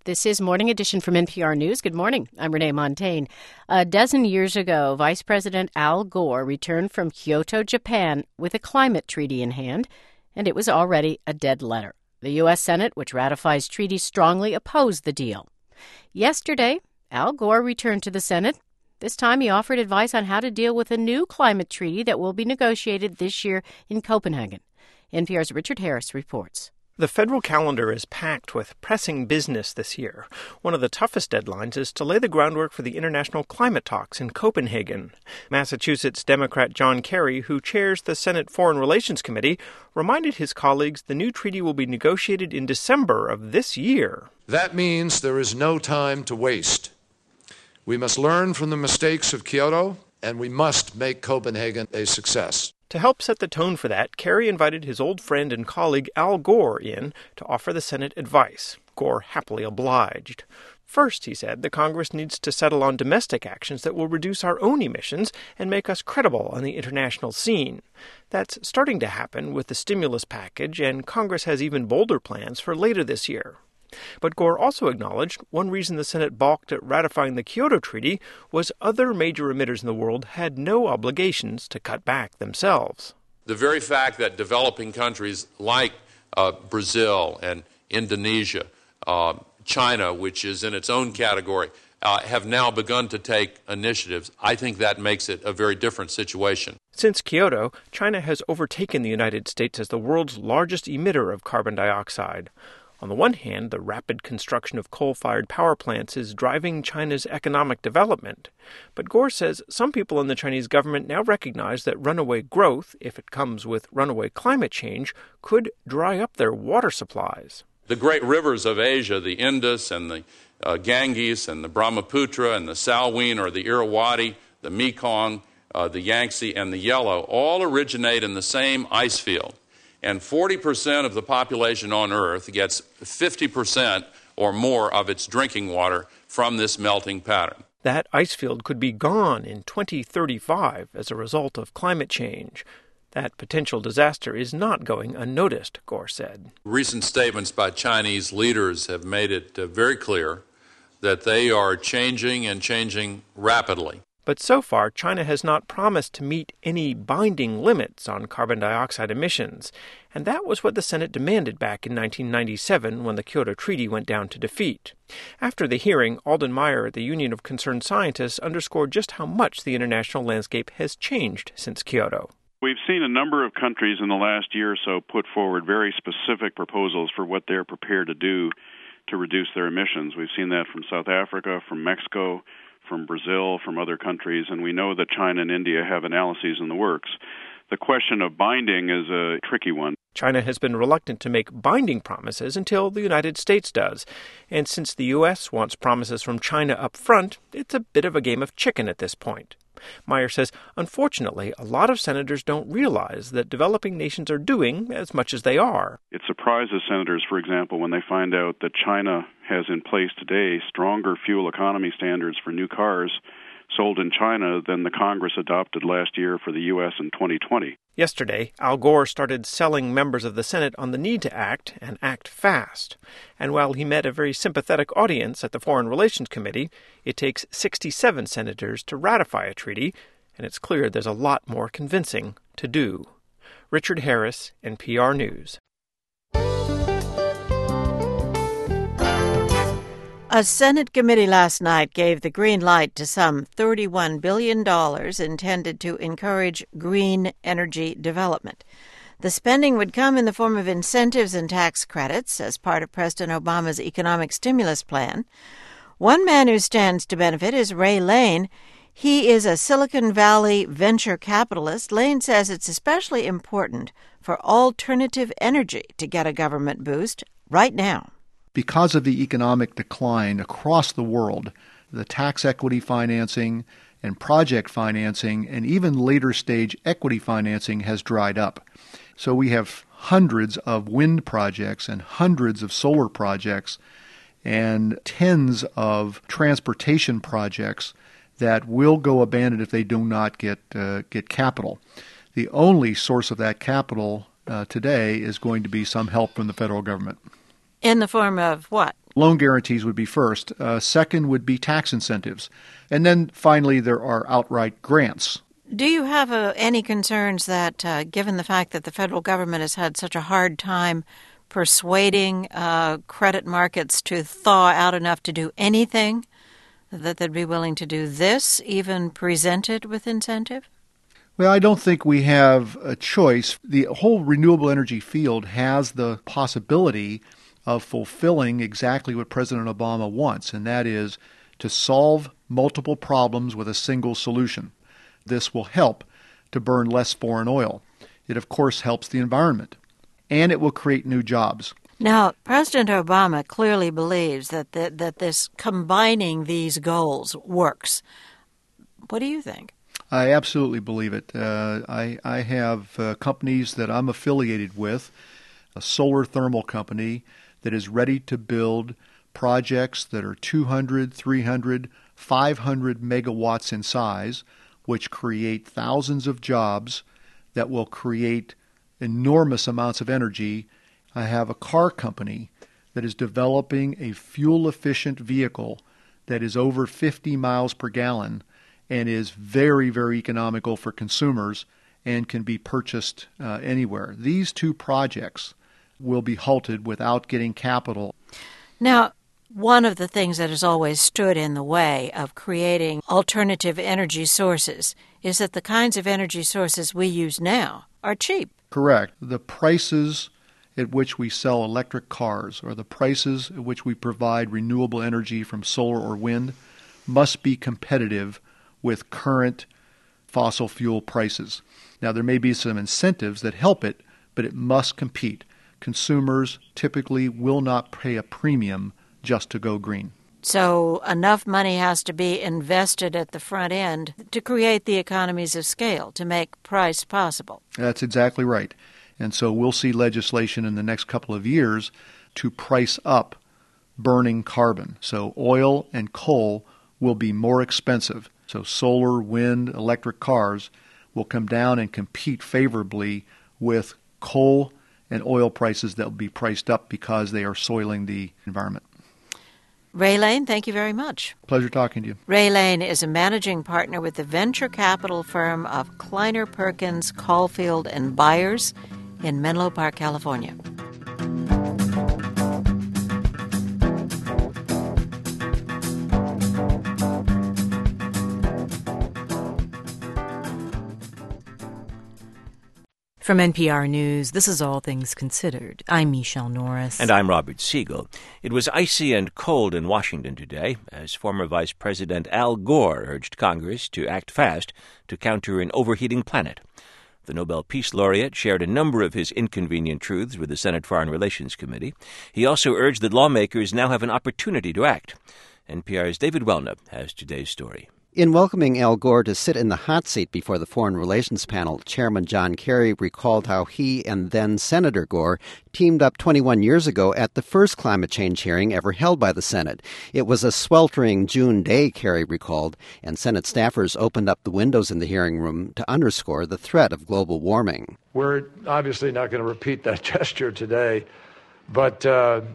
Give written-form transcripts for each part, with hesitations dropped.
This is Morning Edition from NPR News. Good morning. I'm Renee Montaigne. A dozen years ago, Vice President Al Gore returned from Kyoto, Japan, with a climate treaty in hand, and it was already a dead letter. The U.S. Senate, which ratifies treaties, strongly opposed the deal. Yesterday, Al Gore returned to the Senate. This time he offered advice on how to deal with a new climate treaty that will be negotiated this year in Copenhagen. NPR's Richard Harris reports. The federal calendar is packed with pressing business this year. One of the toughest deadlines is to lay the groundwork for the international climate talks in Copenhagen. Massachusetts Democrat John Kerry, who chairs the Senate Foreign Relations Committee, reminded his colleagues the new treaty will be negotiated in December of this year. That means there is no time to waste. We must learn from the mistakes of Kyoto, and we must make Copenhagen a success. To help set the tone for that, Kerry invited his old friend and colleague Al Gore in to offer the Senate advice. Gore happily obliged. First, he said, the Congress needs to settle on domestic actions that will reduce our own emissions and make us credible on the international scene. That's starting to happen with the stimulus package, and Congress has even bolder plans for later this year. But Gore also acknowledged one reason the Senate balked at ratifying the Kyoto Treaty was other major emitters in the world had no obligations to cut back themselves. The very fact that developing countries like Brazil and Indonesia, China, which is in its own category, have now begun to take initiatives, I think that makes it a very different situation. Since Kyoto, China has overtaken the United States as the world's largest emitter of carbon dioxide. On the one hand, the rapid construction of coal-fired power plants is driving China's economic development. But Gore says some people in the Chinese government now recognize that runaway growth, if it comes with runaway climate change, could dry up their water supplies. The great rivers of Asia, the Indus and the Ganges and the Brahmaputra and the Salween or the Irrawaddy, the Mekong, the Yangtze and the Yellow, all originate in the same ice field. And 40% of the population on Earth gets 50% or more of its drinking water from this melting pattern. That ice field could be gone in 2035 as a result of climate change. That potential disaster is not going unnoticed, Gore said. Recent statements by Chinese leaders have made it very clear that they are changing and changing rapidly. But so far, China has not promised to meet any binding limits on carbon dioxide emissions, and that was what the Senate demanded back in 1997 when the Kyoto Treaty went down to defeat. After the hearing, Alden Meyer at the Union of Concerned Scientists underscored just how much the international landscape has changed since Kyoto. We've seen a number of countries in the last year or so put forward very specific proposals for what they're prepared to do to reduce their emissions. We've seen that from South Africa, from Mexico, from Brazil, from other countries, and we know that China and India have analyses in the works. The question of binding is a tricky one. China has been reluctant to make binding promises until the United States does. And since the U.S. wants promises from China up front, it's a bit of a game of chicken at this point. Meyer says, unfortunately, a lot of senators don't realize that developing nations are doing as much as they are. It surprises senators, for example, when they find out that China has in place today stronger fuel economy standards for new cars sold in China than the Congress adopted last year for the U.S. in 2020. Yesterday, Al Gore started selling members of the Senate on the need to act, and act fast. And while he met a very sympathetic audience at the Foreign Relations Committee, it takes 67 senators to ratify a treaty, and it's clear there's a lot more convincing to do. Richard Harris, NPR News. A Senate committee last night gave the green light to some $31 billion intended to encourage green energy development. The spending would come in the form of incentives and tax credits as part of President Obama's economic stimulus plan. One man who stands to benefit is Ray Lane. He is a Silicon Valley venture capitalist. Lane says it's especially important for alternative energy to get a government boost right now. Because of the economic decline across the world, the tax equity financing and project financing and even later stage equity financing has dried up. So we have hundreds of wind projects and hundreds of solar projects and tens of transportation projects that will go abandoned if they do not get capital. The only source of that capital today is going to be some help from the federal government. In the form of what? Loan guarantees would be first. Second would be tax incentives. And then finally, there are outright grants. Do you have any concerns that, given the fact that the federal government has had such a hard time persuading credit markets to thaw out enough to do anything, that they'd be willing to do this, even presented with incentive? Well, I don't think we have a choice. The whole renewable energy field has the possibility of fulfilling exactly what President Obama wants, and that is to solve multiple problems with a single solution. This will help to burn less foreign oil. It, of course, helps the environment, and it will create new jobs. Now, President Obama clearly believes that this combining these goals works. What do you think? I absolutely believe it. I have companies that I'm affiliated with, a solar thermal company that is ready to build projects that are 200, 300, 500 megawatts in size, which create thousands of jobs that will create enormous amounts of energy. I have a car company that is developing a fuel-efficient vehicle that is over 50 miles per gallon and is very, very economical for consumers and can be purchased anywhere. These two projects will be halted without getting capital. Now, one of the things that has always stood in the way of creating alternative energy sources is that the kinds of energy sources we use now are cheap. Correct. The prices at which we sell electric cars or the prices at which we provide renewable energy from solar or wind must be competitive with current fossil fuel prices. Now, there may be some incentives that help it, but it must compete. Consumers typically will not pay a premium just to go green. So enough money has to be invested at the front end to create the economies of scale, to make price possible. That's exactly right. And so we'll see legislation in the next couple of years to price up burning carbon. So oil and coal will be more expensive. So solar, wind, electric cars will come down and compete favorably with coal and oil prices that will be priced up because they are soiling the environment. Ray Lane, thank you very much. Pleasure talking to you. Ray Lane is a managing partner with the venture capital firm of Kleiner Perkins, Caulfield & Byers in Menlo Park, California. From NPR News, this is All Things Considered. I'm Michelle Norris. And I'm Robert Siegel. It was icy and cold in Washington today as former Vice President Al Gore urged Congress to act fast to counter an overheating planet. The Nobel Peace Laureate shared a number of his inconvenient truths with the Senate Foreign Relations Committee. He also urged that lawmakers now have an opportunity to act. NPR's David Welna has today's story. In welcoming Al Gore to sit in the hot seat before the Foreign Relations panel, Chairman John Kerry recalled how he and then Senator Gore teamed up 21 years ago at the first climate change hearing ever held by the Senate. It was a sweltering June day, Kerry recalled, and Senate staffers opened up the windows in the hearing room to underscore the threat of global warming. We're obviously not going to repeat that gesture today, but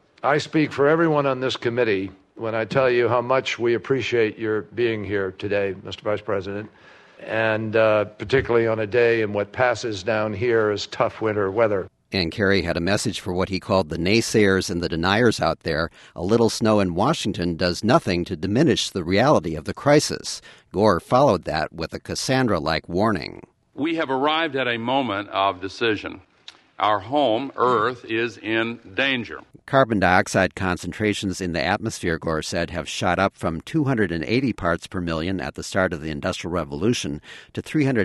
I speak for everyone on this committee when I tell you how much we appreciate your being here today, Mr. Vice President, and particularly on a day in what passes down here as tough winter weather. And Kerry had a message for what he called the naysayers and the deniers out there. A little snow in Washington does nothing to diminish the reality of the crisis. Gore followed that with a Cassandra-like warning. We have arrived at a moment of decision. Our home, Earth, is in danger. Carbon dioxide concentrations in the atmosphere, Gore said, have shot up from 280 parts per million at the start of the Industrial Revolution to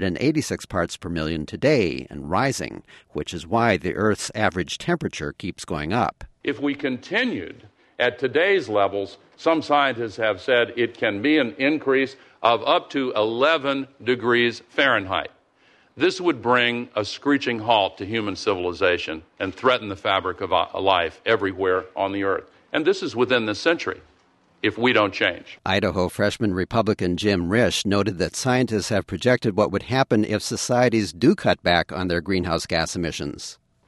386 parts per million today and rising, which is why the Earth's average temperature keeps going up. If we continued at today's levels, some scientists have said it can be an increase of up to 11 degrees Fahrenheit. This would bring a screeching halt to human civilization and threaten the fabric of life everywhere on the earth. And this is within this century, if we don't change. Idaho freshman Republican Jim Risch noted that scientists have projected what would happen if societies do cut back on their greenhouse gas emissions.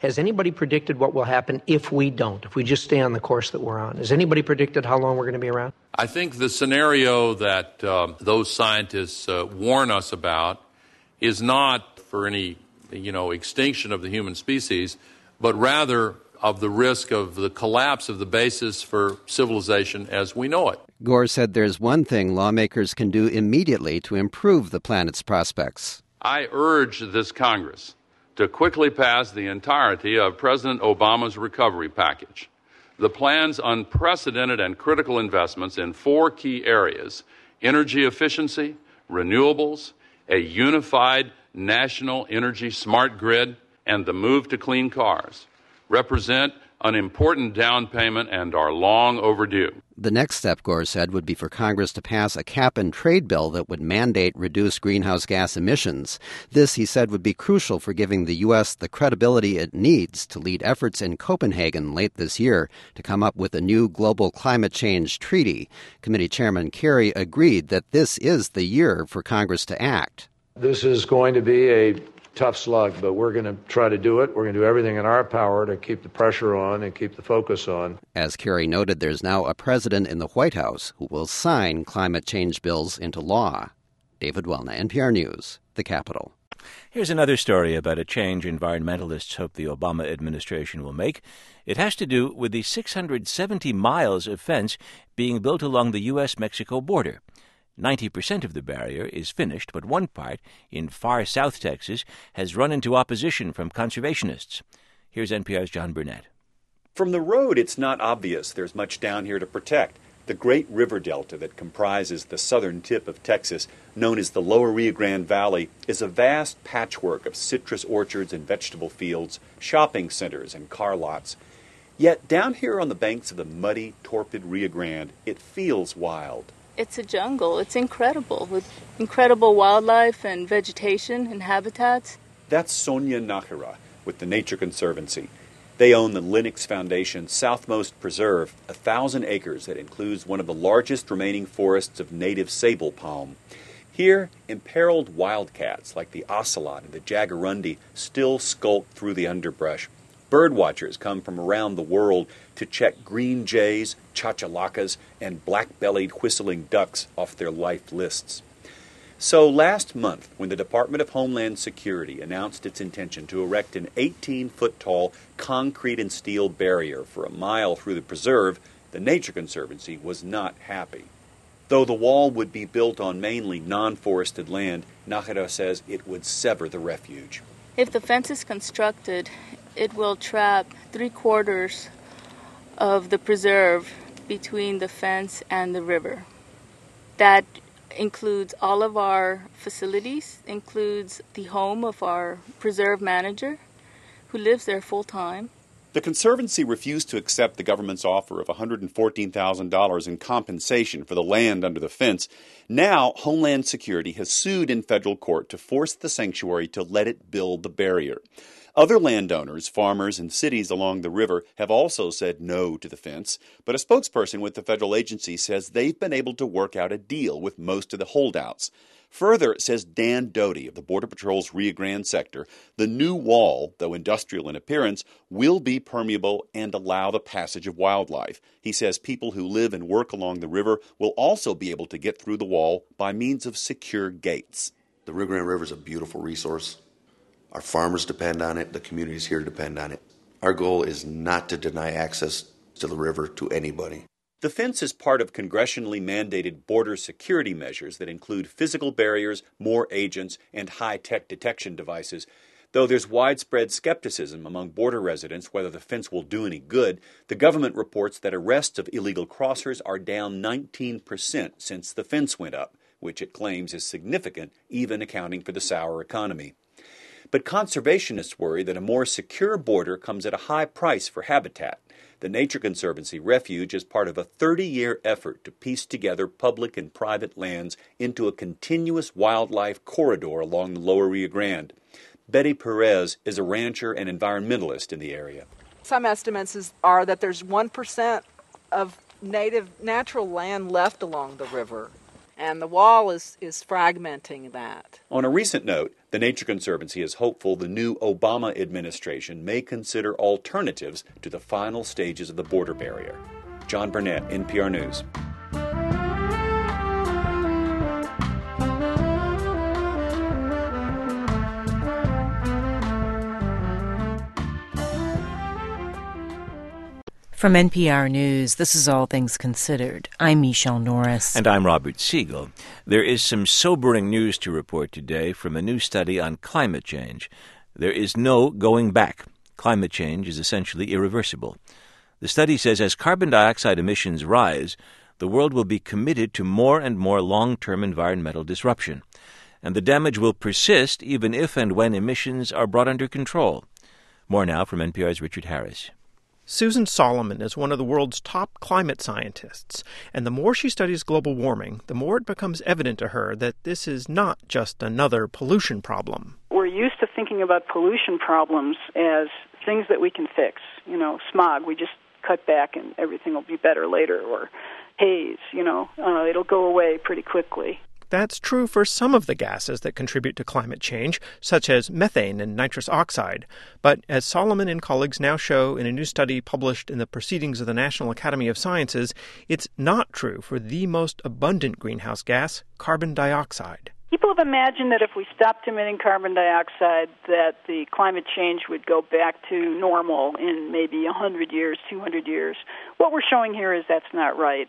Has anybody predicted what will happen if we don't, if we just stay on the course that we're on? Has anybody predicted how long we're going to be around? I think the scenario that those scientists warn us about is not for any, extinction of the human species, but rather of the risk of the collapse of the basis for civilization as we know it. Gore said there's one thing lawmakers can do immediately to improve the planet's prospects. I urge this Congress to quickly pass the entirety of President Obama's recovery package. The plan's unprecedented and critical investments in 4 key areas: energy efficiency, renewables, a unified national energy smart grid, and the move to clean cars, represent an important down payment and are long overdue. The next step, Gore said, would be for Congress to pass a cap-and-trade bill that would mandate reduced greenhouse gas emissions. This, he said, would be crucial for giving the U.S. the credibility it needs to lead efforts in Copenhagen late this year to come up with a new global climate change treaty. Committee Chairman Kerry agreed that this is the year for Congress to act. This is going to be a tough slug, but we're going to try to do it. We're going to do everything in our power to keep the pressure on and keep the focus on. As Kerry noted, there's now a president in the White House who will sign climate change bills into law. David Welna, NPR News, the Capitol. Here's another story about a change environmentalists hope the Obama administration will make. It has to do with the 670 miles of fence being built along the U.S.-Mexico border. 90% of the barrier is finished, but one part, in far south Texas, has run into opposition from conservationists. Here's NPR's John Burnett. From the road, it's not obvious there's much down here to protect. The great river delta that comprises the southern tip of Texas, known as the Lower Rio Grande Valley, is a vast patchwork of citrus orchards and vegetable fields, shopping centers and car lots. Yet down here on the banks of the muddy, torpid Rio Grande, it feels wild. It's a jungle. It's incredible, with incredible wildlife and vegetation and habitats. That's Sonia Nájera with the Nature Conservancy. They own the Lennox Foundation's southmost preserve, 1,000 acres that includes one of the largest remaining forests of native sable palm. Here, imperiled wildcats like the ocelot and the jaguarundi still skulk through the underbrush. Birdwatchers come from around the world to check green jays, chachalacas, and black-bellied whistling ducks off their life lists. So last month, when the Department of Homeland Security announced its intention to erect an 18-foot-tall concrete and steel barrier for a mile through the preserve, the Nature Conservancy was not happy. Though the wall would be built on mainly non-forested land, Nájera says it would sever the refuge. If the fence is constructed, it will trap 3/4 of the preserve between the fence and the river. That includes all of our facilities, includes the home of our preserve manager, who lives there full time. The Conservancy refused to accept the government's offer of $114,000 in compensation for the land under the fence. Now, Homeland Security has sued in federal court to force the sanctuary to let it build the barrier. Other landowners, farmers, and cities along the river have also said no to the fence, but a spokesperson with the federal agency says they've been able to work out a deal with most of the holdouts. Further, says Dan Doty of the Border Patrol's Rio Grande sector, the new wall, though industrial in appearance, will be permeable and allow the passage of wildlife. He says people who live and work along the river will also be able to get through the wall by means of secure gates. The Rio Grande River is a beautiful resource. Our farmers depend on it. The communities here depend on it. Our goal is not to deny access to the river to anybody. The fence is part of congressionally mandated border security measures that include physical barriers, more agents, and high-tech detection devices. Though there's widespread skepticism among border residents whether the fence will do any good, the government reports that arrests of illegal crossers are down 19% since the fence went up, which it claims is significant, even accounting for the sour economy. But conservationists worry that a more secure border comes at a high price for habitat. The Nature Conservancy Refuge is part of a 30-year effort to piece together public and private lands into a continuous wildlife corridor along the Lower Rio Grande. Betty Perez is a rancher and environmentalist in the area. Some estimates are that there's 1% of native natural land left along the river. And the wall is fragmenting that. On a recent note, the Nature Conservancy is hopeful the new Obama administration may consider alternatives to the final stages of the border barrier. John Burnett, NPR News. From NPR News, this is All Things Considered. I'm Michelle Norris. And I'm Robert Siegel. There is some sobering news to report today from a new study on climate change. There is no going back. Climate change is essentially irreversible. The study says as carbon dioxide emissions rise, the world will be committed to more and more long-term environmental disruption. And the damage will persist even if and when emissions are brought under control. More now from NPR's Richard Harris. Susan Solomon is one of the world's top climate scientists, and the more she studies global warming, the more it becomes evident to her that this is not just another pollution problem. We're used to thinking about pollution problems as things that we can fix. You know, smog, we just cut back and everything will be better later, or haze, it'll go away pretty quickly. That's true for some of the gases that contribute to climate change, such as methane and nitrous oxide. But as Solomon and colleagues now show in a new study published in the Proceedings of the National Academy of Sciences, it's not true for the most abundant greenhouse gas, carbon dioxide. People have imagined that if we stopped emitting carbon dioxide, that the climate change would go back to normal in maybe 100 years, 200 years. What we're showing here is that's not right.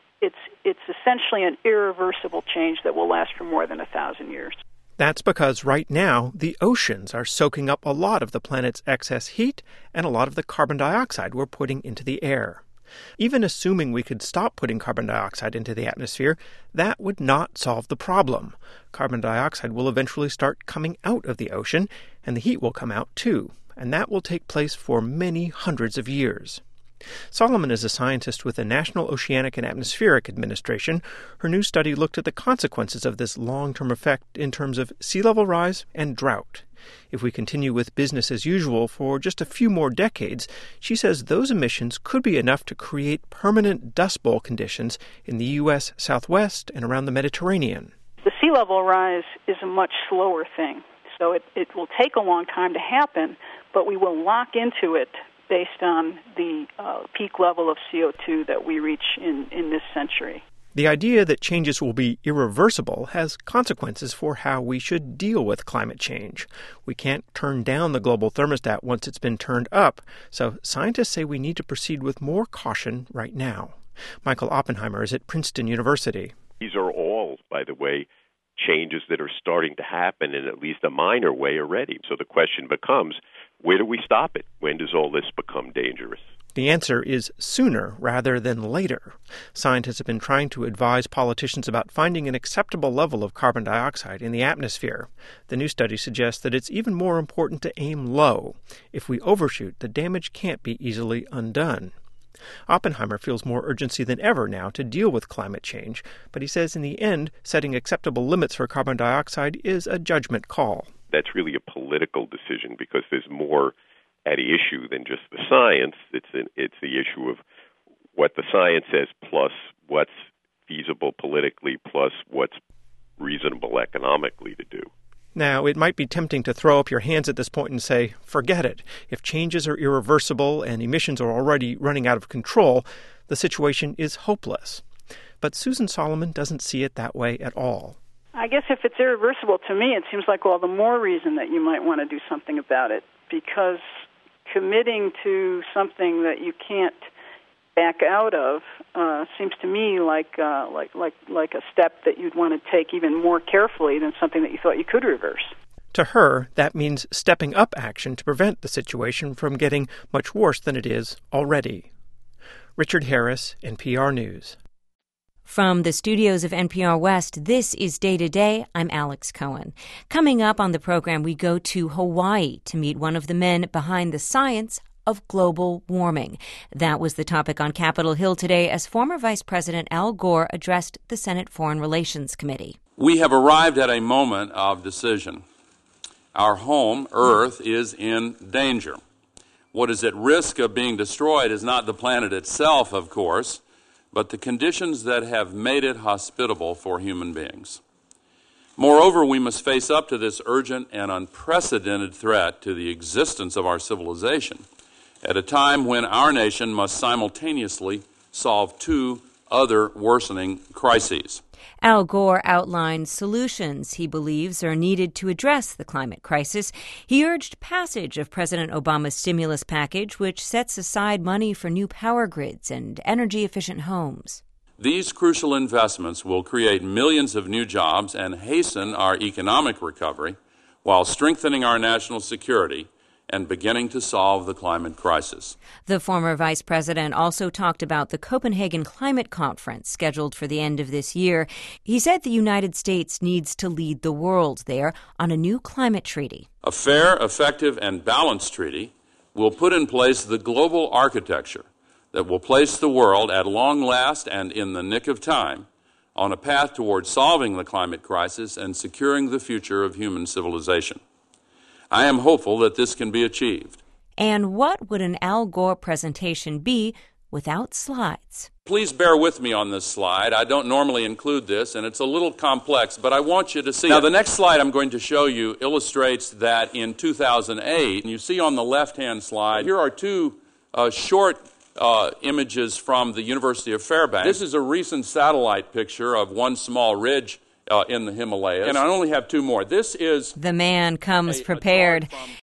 It's essentially an irreversible change that will last for more than 1,000 years. That's because right now the oceans are soaking up a lot of the planet's excess heat and a lot of the carbon dioxide we're putting into the air. Even assuming we could stop putting carbon dioxide into the atmosphere, that would not solve the problem. Carbon dioxide will eventually start coming out of the ocean, and the heat will come out too, and that will take place for many hundreds of years. Solomon is a scientist with the National Oceanic and Atmospheric Administration. Her new study looked at the consequences of this long-term effect in terms of sea level rise and drought. If we continue with business as usual for just a few more decades, she says those emissions could be enough to create permanent dust bowl conditions in the U.S. Southwest and around the Mediterranean. The sea level rise is a much slower thing, so it will take a long time to happen, but we will lock into it based on the peak level of CO2 that we reach in this century. The idea that changes will be irreversible has consequences for how we should deal with climate change. We can't turn down the global thermostat once it's been turned up, so scientists say we need to proceed with more caution right now. Michael Oppenheimer is at Princeton University. These are all, by the way, changes that are starting to happen in at least a minor way already. So the question becomes, where do we stop it? When does all this become dangerous? The answer is sooner rather than later. Scientists have been trying to advise politicians about finding an acceptable level of carbon dioxide in the atmosphere. The new study suggests that it's even more important to aim low. If we overshoot, the damage can't be easily undone. Oppenheimer feels more urgency than ever now to deal with climate change, but he says in the end, setting acceptable limits for carbon dioxide is a judgment call. That's really a political decision because there's more at issue than just the science. It's the issue of what the science says plus what's feasible politically plus what's reasonable economically to do. Now, it might be tempting to throw up your hands at this point and say, forget it. If changes are irreversible and emissions are already running out of control, the situation is hopeless. But Susan Solomon doesn't see it that way at all. I guess if it's irreversible to me, it seems like all the more reason that you might want to do something about it, because committing to something that you can't back out of seems to me like a step that you'd want to take even more carefully than something that you thought you could reverse. To her, that means stepping up action to prevent the situation from getting much worse than it is already. Richard Harris, NPR News. From the studios of NPR West, this is Day to Day. I'm Alex Cohen. Coming up on the program, we go to Hawaii to meet one of the men behind the science of global warming. That was the topic on Capitol Hill today as former Vice President Al Gore addressed the Senate Foreign Relations Committee. We have arrived at a moment of decision. Our home, Earth, is in danger. What is at risk of being destroyed is not the planet itself, of course, but the conditions that have made it hospitable for human beings. Moreover, we must face up to this urgent and unprecedented threat to the existence of our civilization at a time when our nation must simultaneously solve two other worsening crises. Al Gore outlined solutions he believes are needed to address the climate crisis. He urged passage of President Obama's stimulus package, which sets aside money for new power grids and energy-efficient homes. These crucial investments will create millions of new jobs and hasten our economic recovery while strengthening our national security and beginning to solve the climate crisis. The former vice president also talked about the Copenhagen Climate Conference scheduled for the end of this year. He said the United States needs to lead the world there on a new climate treaty. A fair, effective, and balanced treaty will put in place the global architecture that will place the world at long last and in the nick of time on a path towards solving the climate crisis and securing the future of human civilization. I am hopeful that this can be achieved. And what would an Al Gore presentation be without slides? Please bear with me on this slide. I don't normally include this, and it's a little complex, but I want you to see it. Now, the next slide I'm going to show you illustrates that in 2008, and you see on the left-hand slide, here are two short images from the University of Fairbanks. This is a recent satellite picture of one small ridge in the Himalayas. And I only have two more. This is... The man comes prepared.